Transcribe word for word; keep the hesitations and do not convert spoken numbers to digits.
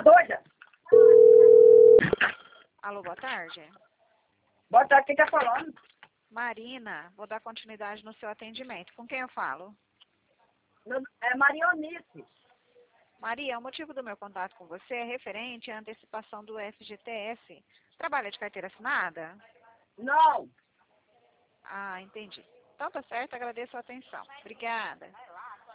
doida? Alô, boa tarde. Boa tarde, quem tá falando? Marina, vou dar continuidade no seu atendimento. Com quem eu falo? Meu- É Marionice. Maria, o motivo do meu contato com você é referente à antecipação do F G T S. Trabalha de carteira assinada? Não. Ah, entendi. Então tá certo, agradeço a atenção. Obrigada.